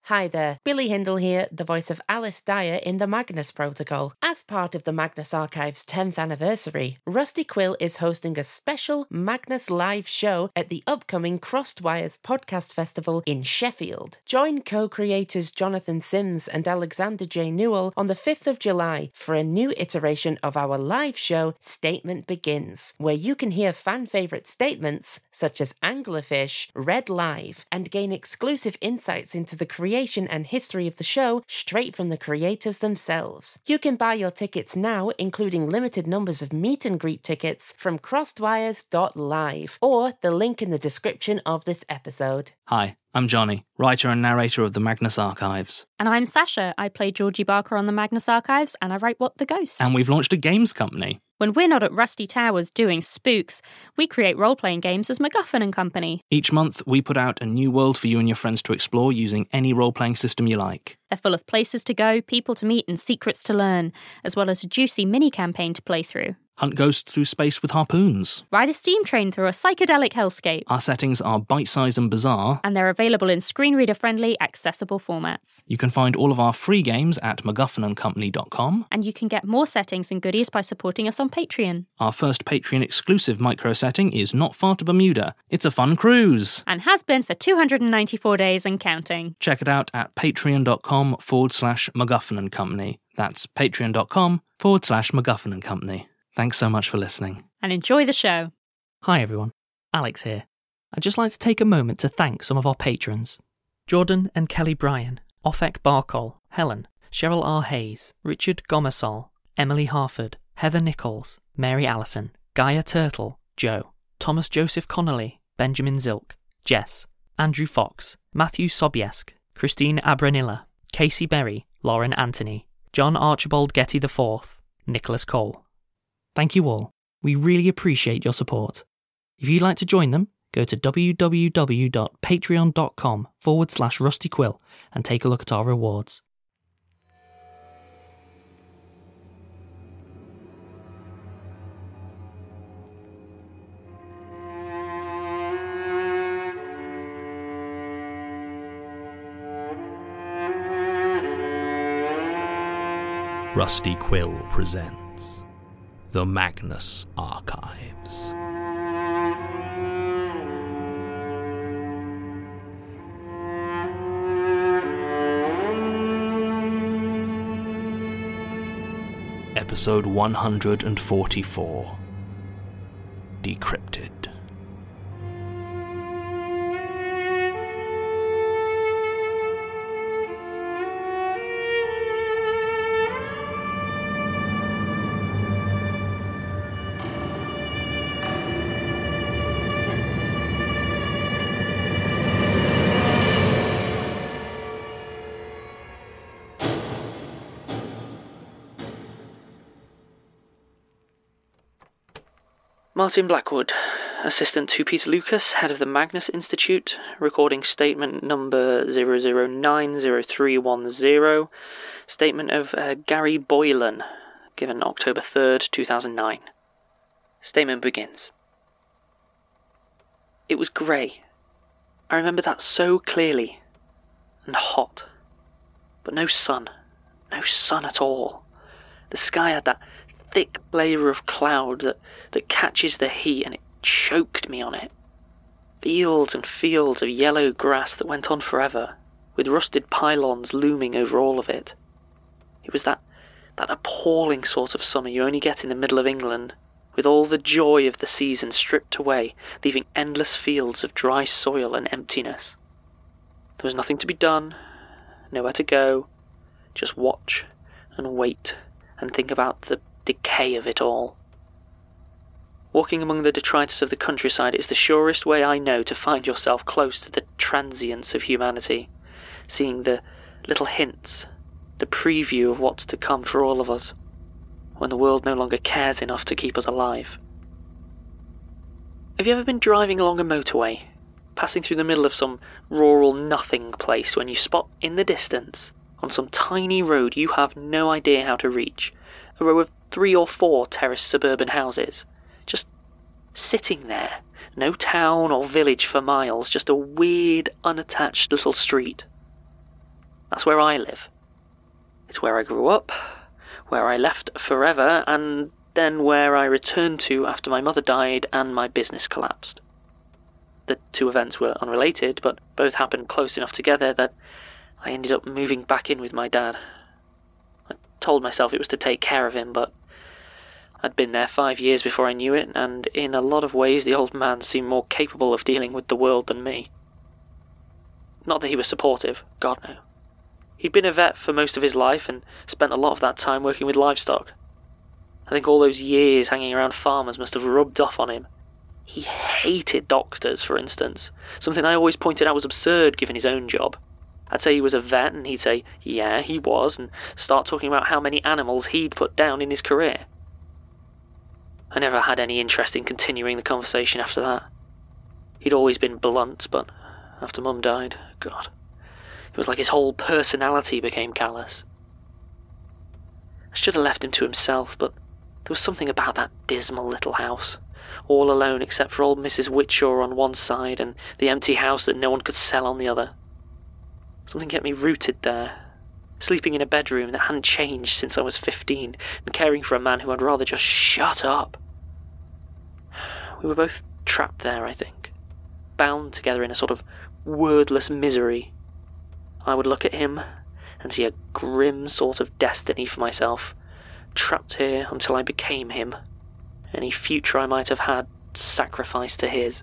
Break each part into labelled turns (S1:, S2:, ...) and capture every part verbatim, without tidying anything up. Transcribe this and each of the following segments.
S1: Hi there, Billy Hindle here, the voice of Alice Dyer in the Magnus Protocol. As part of the Magnus Archive's tenth anniversary, Rusty Quill is hosting a special Magnus live show at the upcoming Crossed Wires Podcast Festival in Sheffield. Join co-creators Jonathan Sims and Alexander J. Newell on the fifth of July for a new iteration of our live show, Statement Begins, where you can hear fan-favourite statements such as Anglerfish read live and gain exclusive insights into the creation and history of the show straight from the creators themselves. You can buy your tickets now, including limited numbers of meet and greet tickets, from crossedwires dot live or the link in the description of this episode.
S2: Hi, I'm Johnny, writer and narrator of the Magnus Archives.
S3: And I'm Sasha. I play Georgie Barker on the Magnus Archives, and I write What the Ghost.
S2: And we've launched a games company.
S3: When we're not at Rusty Towers doing spooks, we create role-playing games as MacGuffin and Company.
S2: Each month, we put out a new world for you and your friends to explore using any role-playing system you like.
S3: They're full of places to go, people to meet, and secrets to learn, as well as a juicy mini-campaign to play through.
S2: Hunt ghosts through space with harpoons.
S3: Ride a steam train through a psychedelic hellscape.
S2: Our settings are bite-sized and bizarre.
S3: And they're available in screen reader-friendly, accessible formats.
S2: You can find all of our free games at macguffin and company dot com.
S3: And you can get more settings and goodies by supporting us on Patreon.
S2: Our first Patreon-exclusive micro-setting is Not Far to Bermuda. It's a fun cruise.
S3: And has been for two hundred ninety-four days and counting.
S2: Check it out at patreon.com forward slash MacGuffin and Company. That's patreon.com forward slash MacGuffin and Company. Thanks so much for listening.
S3: And enjoy the show.
S4: Hi everyone, Alex here. I'd just like to take a moment to thank some of our patrons. Jordan and Kelly Bryan, Ofek Barkol, Helen, Cheryl R. Hayes, Richard Gomersol, Emily Harford, Heather Nichols, Mary Allison, Gaia Turtle, Joe, Thomas Joseph Connolly, Benjamin Zilk, Jess, Andrew Fox, Matthew Sobiesk, Christine Abranilla, Casey Berry, Lauren Anthony, John Archibald Getty the fourth, Nicholas Cole. Thank you all. We really appreciate your support. If you'd like to join them, go to www.patreon.com forward slash Rusty Quill and take a look at our rewards.
S5: Rusty Quill presents The Magnus Archives. Episode one hundred forty-four. Decrypted.
S4: Martin Blackwood, assistant to Peter Lucas, head of the Magnus Institute, recording statement number zero zero nine zero three one zero, statement of uh, Gary Boylan, given October third, two thousand nine. Statement begins. It was grey. I remember that so clearly. And hot. But no sun. No sun at all. The sky had that thick layer of cloud that, that catches the heat, and it choked me on it. Fields and fields of yellow grass that went on forever, with rusted pylons looming over all of it. It was that, that appalling sort of summer you only get in the middle of England, with all the joy of the season stripped away, leaving endless fields of dry soil and emptiness. There was nothing to be done, nowhere to go, just watch and wait and think about the decay of it all. Walking among the detritus of the countryside is the surest way I know to find yourself close to the transience of humanity, seeing the little hints, the preview of what's to come for all of us, when the world no longer cares enough to keep us alive. Have you ever been driving along a motorway, passing through the middle of some rural nothing place, when you spot in the distance, on some tiny road you have no idea how to reach, a row of three or four terraced suburban houses, just sitting there, no town or village for miles, just a weird, unattached little street. That's where I live. It's where I grew up, where I left forever, and then where I returned to after my mother died and my business collapsed. The two events were unrelated, but both happened close enough together that I ended up moving back in with my dad. I told myself it was to take care of him, but I'd been there five years before I knew it, and in a lot of ways the old man seemed more capable of dealing with the world than me. Not that he was supportive, God no. He'd been a vet for most of his life and spent a lot of that time working with livestock. I think all those years hanging around farmers must have rubbed off on him. He hated doctors, for instance, something I always pointed out was absurd given his own job. I'd say he was a vet, and he'd say, yeah, he was, and start talking about how many animals he'd put down in his career. I never had any interest in continuing the conversation after that. He'd always been blunt, but after Mum died, God, it was like his whole personality became callous. I should have left him to himself, but there was something about that dismal little house, all alone except for old Missus Whitshaw on one side and the empty house that no one could sell on the other. Something kept me rooted there, sleeping in a bedroom that hadn't changed since I was fifteen, and caring for a man who I'd rather just shut up. We were both trapped there, I think, bound together in a sort of wordless misery. I would look at him and see a grim sort of destiny for myself, trapped here until I became him, any future I might have had sacrificed to his.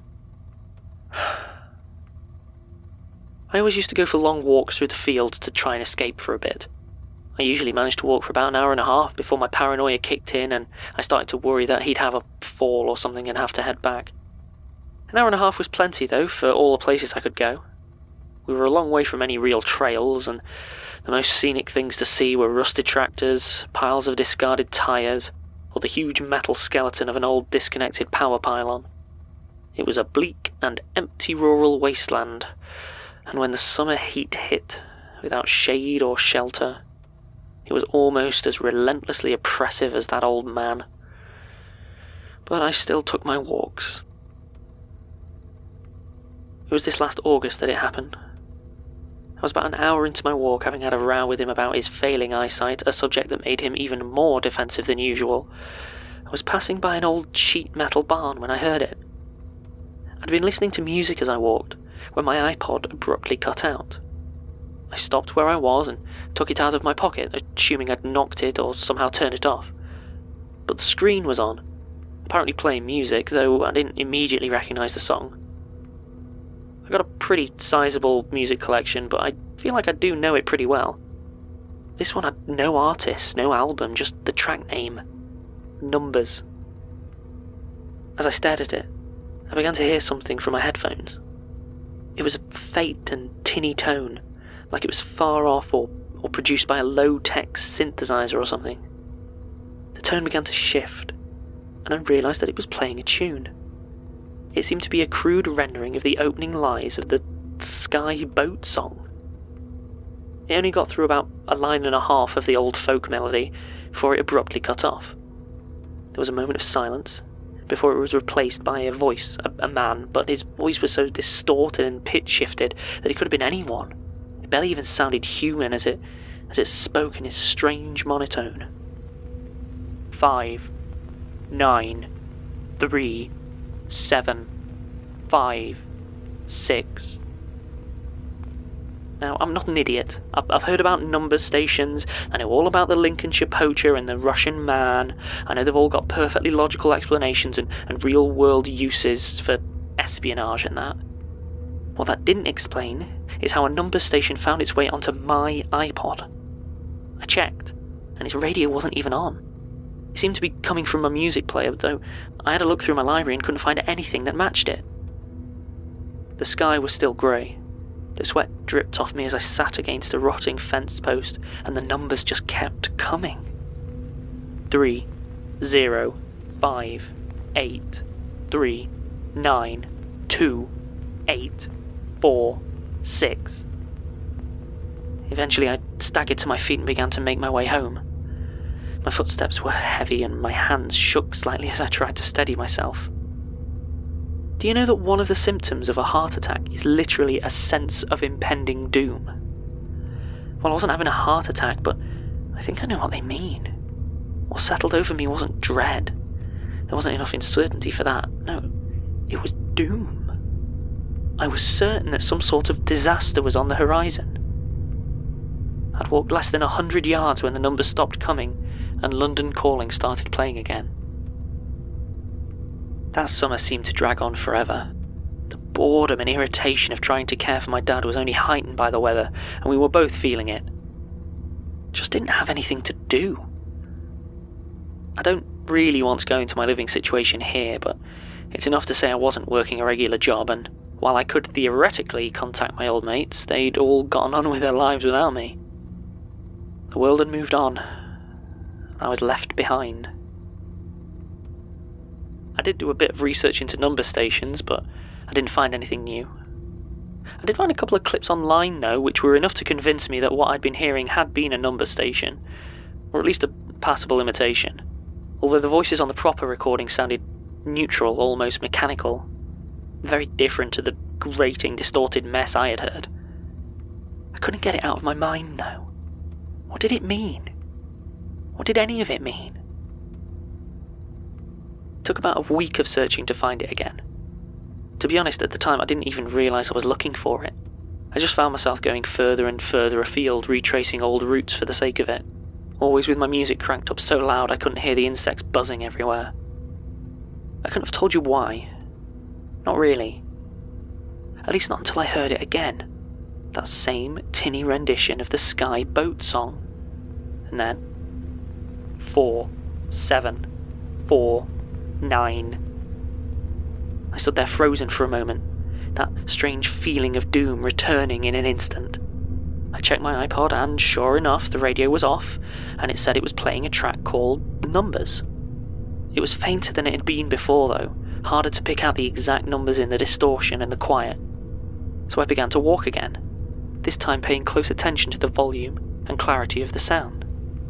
S4: I always used to go for long walks through the fields to try and escape for a bit. I usually managed to walk for about an hour and a half before my paranoia kicked in and I started to worry that he'd have a fall or something and have to head back. An hour and a half was plenty, though, for all the places I could go. We were a long way from any real trails, and the most scenic things to see were rusted tractors, piles of discarded tyres, or the huge metal skeleton of an old disconnected power pylon. It was a bleak and empty rural wasteland, and when the summer heat hit, without shade or shelter, it was almost as relentlessly oppressive as that old man. But I still took my walks. It was this last August that it happened. I was about an hour into my walk, having had a row with him about his failing eyesight, a subject that made him even more defensive than usual. I was passing by an old sheet metal barn when I heard it. I'd been listening to music as I walked, when my iPod abruptly cut out. I stopped where I was and took it out of my pocket, assuming I'd knocked it or somehow turned it off. But the screen was on, apparently playing music, though I didn't immediately recognise the song. I got a pretty sizable music collection, but I feel like I do know it pretty well. This one had no artist, no album, just the track name. Numbers. As I stared at it, I began to hear something from my headphones. It was a faint and tinny tone, like it was far off or, or produced by a low-tech synthesizer or something. The tone began to shift, and I realised that it was playing a tune. It seemed to be a crude rendering of the opening lines of the Sky Boat song. It only got through about a line and a half of the old folk melody before it abruptly cut off. There was a moment of silence before it was replaced by a voice, a, a man, but his voice was so distorted and pitch-shifted that it could have been anyone. It barely even sounded human as it, as it spoke in his strange monotone. Five, nine, three, seven, five, six. Now, I'm not an idiot. I've, I've heard about number stations. I know all about the Lincolnshire poacher and the Russian man. I know they've all got perfectly logical explanations and, and real-world uses for espionage and that. What that didn't explain is how a number station found its way onto my iPod. I checked, and its radio wasn't even on. It seemed to be coming from a music player, though I had a look through my library and couldn't find anything that matched it. The sky was still grey. The sweat dripped off me as I sat against a rotting fence post, and the numbers just kept coming. Three, zero, five, eight, three, nine, two, eight, four, six. Eventually I staggered to my feet and began to make my way home. My footsteps were heavy and my hands shook slightly as I tried to steady myself. Do you know that one of the symptoms of a heart attack is literally a sense of impending doom? Well, I wasn't having a heart attack, but I think I know what they mean. What settled over me wasn't dread. There wasn't enough uncertainty for that. No, it was doom. I was certain that some sort of disaster was on the horizon. I'd walked less than a hundred yards when the numbers stopped coming and London Calling started playing again. That summer seemed to drag on forever. The boredom and irritation of trying to care for my dad was only heightened by the weather, and we were both feeling it. Just didn't have anything to do. I don't really want to go into my living situation here, but it's enough to say I wasn't working a regular job, and while I could theoretically contact my old mates, they'd all gotten on with their lives without me. The world had moved on. I was left behind. I did do a bit of research into number stations, but I didn't find anything new. I did find a couple of clips online, though, which were enough to convince me that what I'd been hearing had been a number station, or at least a passable imitation, although the voices on the proper recording sounded neutral, almost mechanical, very different to the grating, distorted mess I had heard. I couldn't get it out of my mind, though. What did it mean? What did any of it mean? It took about a week of searching to find it again. To be honest, at the time I didn't even realise I was looking for it. I just found myself going further and further afield, retracing old routes for the sake of it, always with my music cranked up so loud I couldn't hear the insects buzzing everywhere. I couldn't have told you why. Not really. At least not until I heard it again. That same tinny rendition of the Sky Boat song. And then... Four, seven, four, nine... I stood there frozen for a moment, that strange feeling of doom returning in an instant. I checked my iPod and, sure enough, the radio was off, and it said it was playing a track called Numbers. It was fainter than it had been before, though, harder to pick out the exact numbers in the distortion and the quiet. So I began to walk again, this time paying close attention to the volume and clarity of the sound.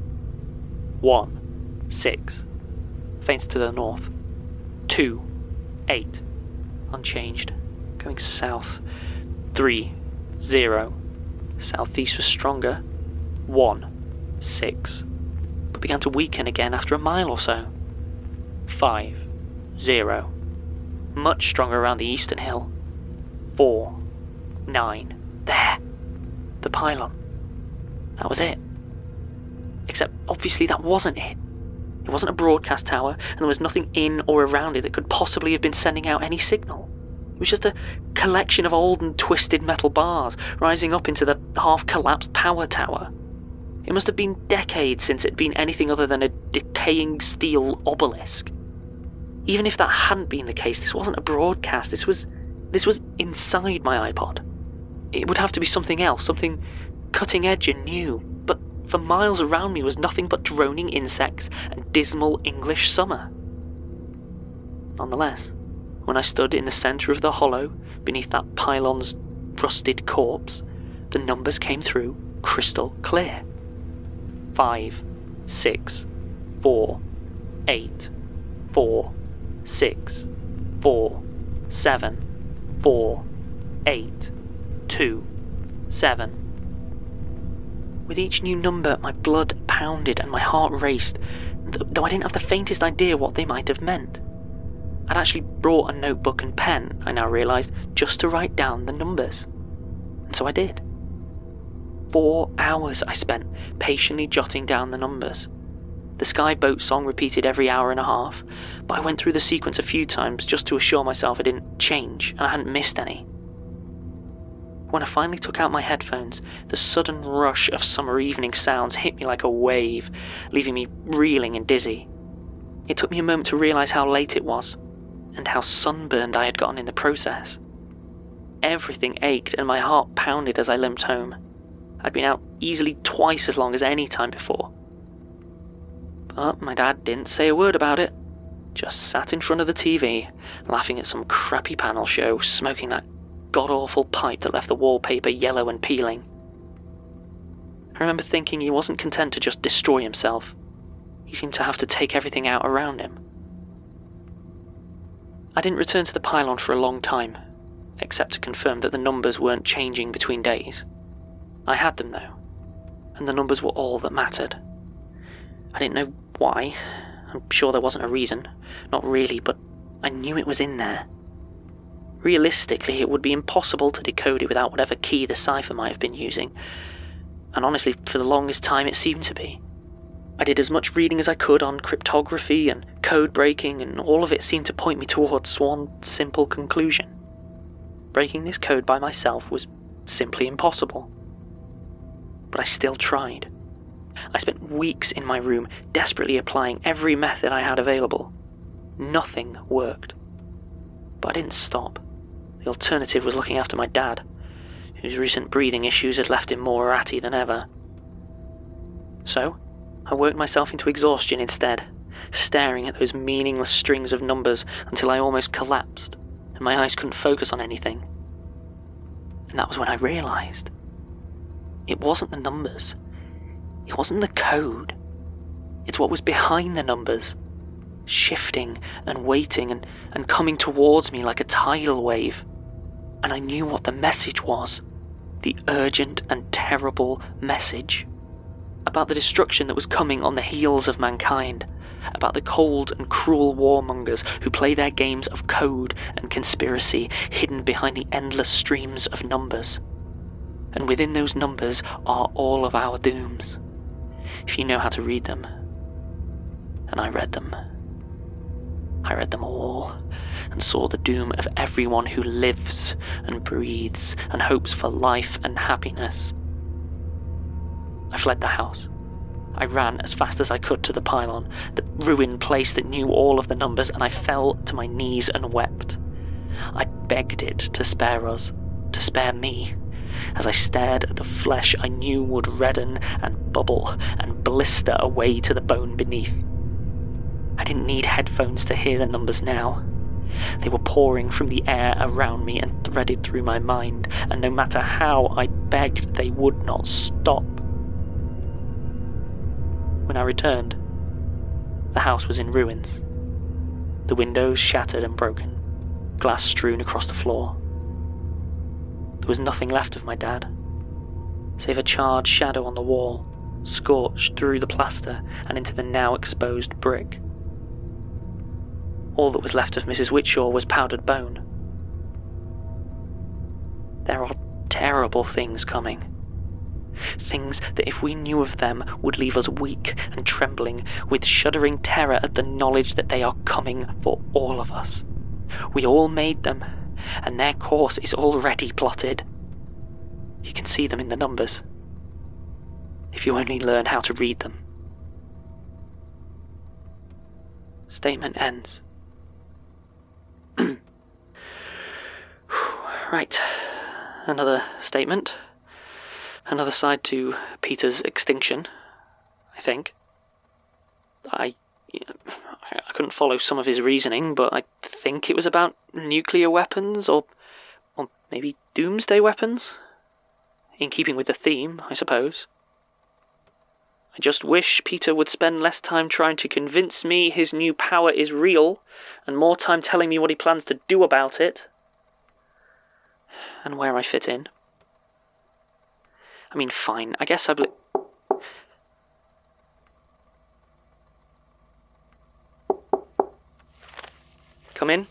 S4: One, six, fainter to the north. Two, eight, unchanged, going south. Three, zero, southeast was stronger. One, six, but began to weaken again after a mile or so. Five, zero, much stronger around the eastern hill. Four, nine, there, the pylon. That was it. Except, obviously, that wasn't it. It wasn't a broadcast tower, and there was nothing in or around it that could possibly have been sending out any signal. It was just a collection of old and twisted metal bars rising up into the half-collapsed power tower. It must have been decades since it had been anything other than a decaying steel obelisk. Even if that hadn't been the case, this wasn't a broadcast. This was, this was inside my iPod. It would have to be something else, something cutting-edge and new, but for miles around me was nothing but droning insects and dismal English summer. Nonetheless, when I stood in the centre of the hollow, beneath that pylon's rusted corpse, the numbers came through crystal clear. Five, six, four, eight, four, six, four, seven, four, eight, two, seven. With each new number, my blood pounded and my heart raced, though I didn't have the faintest idea what they might have meant. I'd actually brought a notebook and pen, I now realised, just to write down the numbers. And so I did. Four hours I spent patiently jotting down the numbers. The Sky Boat song repeated every hour and a half, but I went through the sequence a few times just to assure myself I didn't change and I hadn't missed any. When I finally took out my headphones, the sudden rush of summer evening sounds hit me like a wave, leaving me reeling and dizzy. It took me a moment to realise how late it was, and how sunburned I had gotten in the process. Everything ached and my heart pounded as I limped home. I'd been out easily twice as long as any time before. But my dad didn't say a word about it, just sat in front of the T V, laughing at some crappy panel show, smoking that god-awful pipe that left the wallpaper yellow and peeling. I remember thinking he wasn't content to just destroy himself. He seemed to have to take everything out around him. I didn't return to the pylon for a long time, except to confirm that the numbers weren't changing between days. I had them, though. and the numbers were all that mattered. I didn't know why. I'm sure there wasn't a reason. Not really, but I knew it was in there. Realistically, it would be impossible to decode it without whatever key the cipher might have been using. And honestly, for the longest time it seemed to be. I did as much reading as I could on cryptography and code breaking, and all of it seemed to point me towards one simple conclusion. Breaking this code by myself was simply impossible. But I still tried. I spent weeks in my room desperately applying every method I had available. Nothing worked. But I didn't stop. The alternative was looking after my dad, whose recent breathing issues had left him more ratty than ever. So, I worked myself into exhaustion instead, staring at those meaningless strings of numbers until I almost collapsed, and my eyes couldn't focus on anything. And that was when I realized. It wasn't the numbers. It wasn't the code. It's what was behind the numbers, shifting and waiting and, and coming towards me like a tidal wave. And I knew what the message was. The urgent and terrible message. About the destruction that was coming on the heels of mankind. About the cold and cruel warmongers who play their games of code and conspiracy hidden behind the endless streams of numbers. And within those numbers are all of our dooms, if you know how to read them. And I read them. I read them all, and saw the doom of everyone who lives and breathes and hopes for life and happiness. I fled the house. I ran as fast as I could to the pylon, the ruined place that knew all of the numbers, and I fell to my knees and wept. I begged it to spare us, to spare me, as I stared at the flesh I knew would redden and bubble and blister away to the bone beneath. I didn't need headphones to hear the numbers now. They were pouring from the air around me and threaded through my mind, and no matter how I begged, they would not stop. When I returned, the house was in ruins. The windows shattered and broken, glass strewn across the floor. There was nothing left of my dad, save a charred shadow on the wall, scorched through the plaster and into the now exposed brick. All that was left of Missus Whitshaw was powdered bone. There are terrible things coming. Things that if we knew of them would leave us weak and trembling with shuddering terror at the knowledge that they are coming for all of us. We all made them, and their course is already plotted. You can see them in the numbers, if you only learn how to read them. Statement ends. Right, another statement. Another side to Peter's extinction, I think. I, you know, I couldn't follow some of his reasoning, but I think it was about nuclear weapons, or, or maybe doomsday weapons? In keeping with the theme, I suppose. I just wish Peter would spend less time trying to convince me his new power is real, and more time telling me what he plans to do about it. And where I fit in. I mean, fine, I guess I believe... Come in.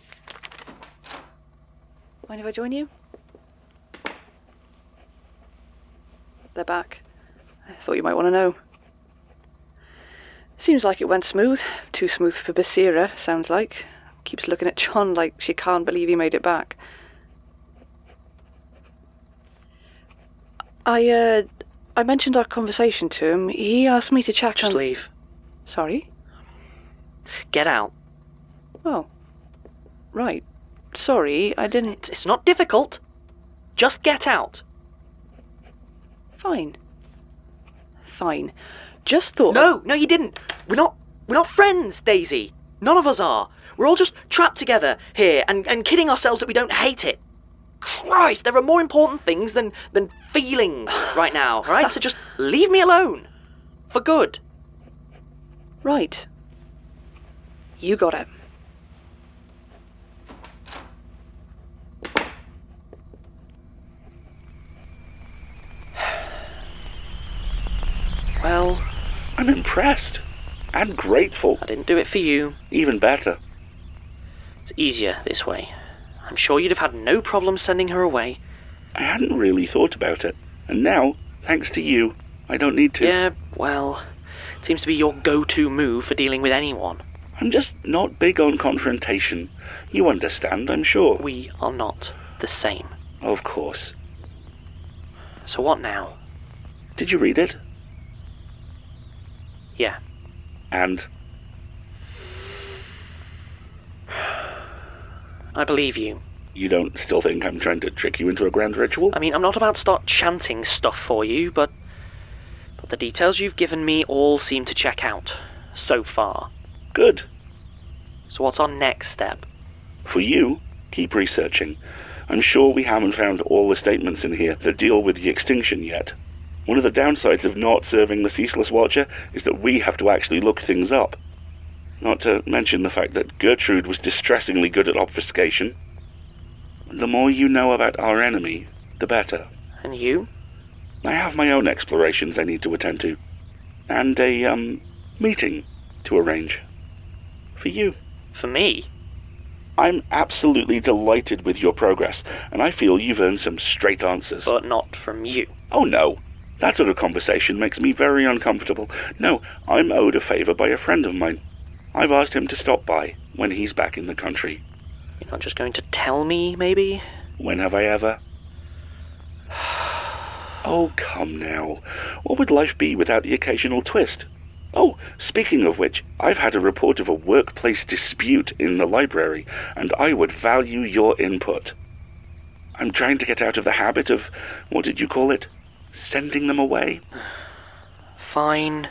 S6: Mind if I join you? They're back. I thought you might want to know. Seems like it went smooth. Too smooth for Basira, sounds like. Keeps looking at John like she can't believe he made it back. I, uh, I mentioned our conversation to him. He asked me to check
S4: Just
S6: on...
S4: leave.
S6: Sorry?
S4: Get out.
S6: Oh. Right. Sorry, I didn't...
S4: It's, it's not difficult. Just get out.
S6: Fine. Fine. Just thought...
S4: No, no you didn't. We're not, we're not friends, Daisy. None of us are. We're all just trapped together here and, and kidding ourselves that we don't hate it. Christ, there are more important things than, than feelings right now, right? So just leave me alone. For good.
S6: Right. You got it.
S7: I'm impressed. And grateful.
S4: I didn't do it for you.
S7: Even better.
S4: It's easier this way. I'm sure you'd have had no problem sending her away.
S7: I hadn't really thought about it. And now, thanks to you, I don't need to.
S4: Yeah, well, it seems to be your go-to move for dealing with anyone.
S7: I'm just not big on confrontation. You understand, I'm sure.
S4: We are not the same.
S7: Of course.
S4: So what now?
S7: Did you read it?
S4: Yeah.
S7: And?
S4: I believe you.
S7: You don't still think I'm trying to trick you into a grand ritual?
S4: I mean, I'm not about to start chanting stuff for you, but... But the details you've given me all seem to check out. So far.
S7: Good.
S4: So what's our next step?
S7: For you, keep researching. I'm sure we haven't found all the statements in here that deal with the extinction yet. One of the downsides of not serving the Ceaseless Watcher is that we have to actually look things up. Not to mention the fact that Gertrude was distressingly good at obfuscation. The more you know about our enemy, the better.
S4: And you?
S7: I have my own explorations I need to attend to. And a, um, meeting to arrange. For you.
S4: For me?
S7: I'm absolutely delighted with your progress, and I feel you've earned some straight answers.
S4: But not from you.
S7: Oh no. That sort of conversation makes me very uncomfortable. No, I'm owed a favour by a friend of mine. I've asked him to stop by when he's back in the country.
S4: You're not just going to tell me, maybe?
S7: When have I ever? Oh, come now. What would life be without the occasional twist? Oh, speaking of which, I've had a report of a workplace dispute in the library, and I would value your input. I'm trying to get out of the habit of, what did you call it? Sending them away?
S4: Fine.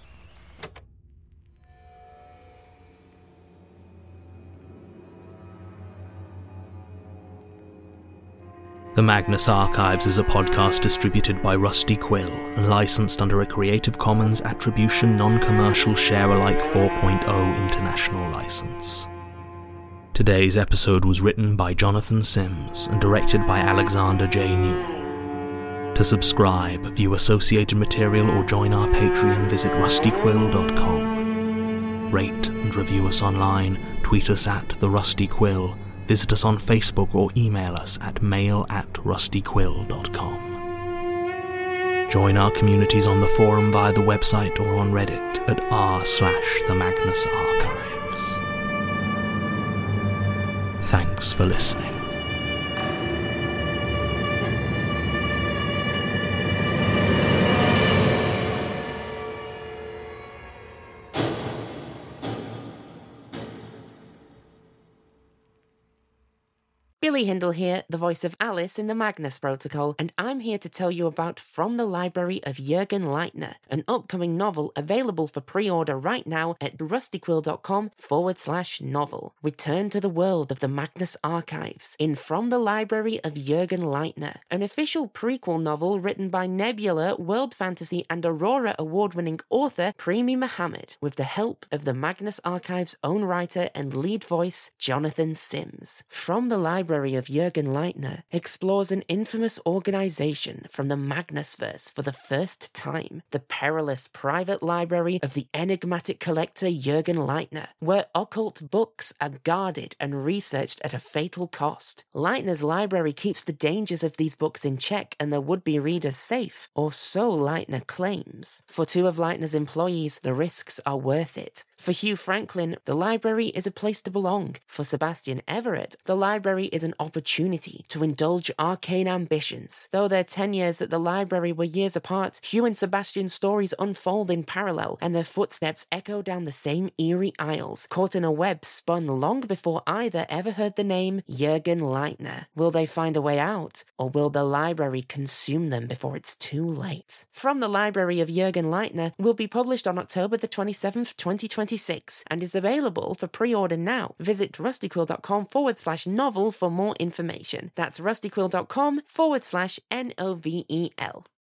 S5: The Magnus Archives is a podcast distributed by Rusty Quill and licensed under a Creative Commons Attribution Non-Commercial Share-alike four point oh International License. Today's episode was written by Jonathan Sims and directed by Alexander J. Newell. To subscribe, view associated material or join our Patreon, visit rusty quill dot com. Rate and review us online, tweet us at The Rusty Quill, visit us on Facebook or email us at mail at rusty quill dot com. Join our communities on the forum via the website or on Reddit at r slash the Magnus Archives. Thanks for listening.
S1: Billy Hindle here, the voice of Alice in the Magnus Protocol, and I'm here to tell you about From the Library of Jürgen Leitner, an upcoming novel available for pre-order right now at rustyquill.com forward slash novel. Return to the world of the Magnus Archives in From the Library of Jürgen Leitner, an official prequel novel written by Nebula, World Fantasy and Aurora award-winning author Premi Mohammed, with the help of the Magnus Archives' own writer and lead voice, Jonathan Sims. From the Library of Jürgen Leitner explores an infamous organization from the Magnusverse for the first time, the perilous private library of the enigmatic collector Jürgen Leitner, where occult books are guarded and researched at a fatal cost. Leitner's library keeps the dangers of these books in check and their would-be readers safe, or so Leitner claims. For two of Leitner's employees, the risks are worth it. For Hugh Franklin, the library is a place to belong. For Sebastian Everett, the library is an opportunity to indulge arcane ambitions. Though their tenures at the library were years apart, Hugh and Sebastian's stories unfold in parallel, and their footsteps echo down the same eerie aisles, caught in a web spun long before either ever heard the name Jürgen Leitner. Will they find a way out, or will the library consume them before it's too late? From the Library of Jürgen Leitner will be published on October the twenty-seventh, twenty twenty-six, and is available for pre-order now. Visit rustyquill.com forward slash novel for more information. That's rustyquill.com forward slash N O V E L.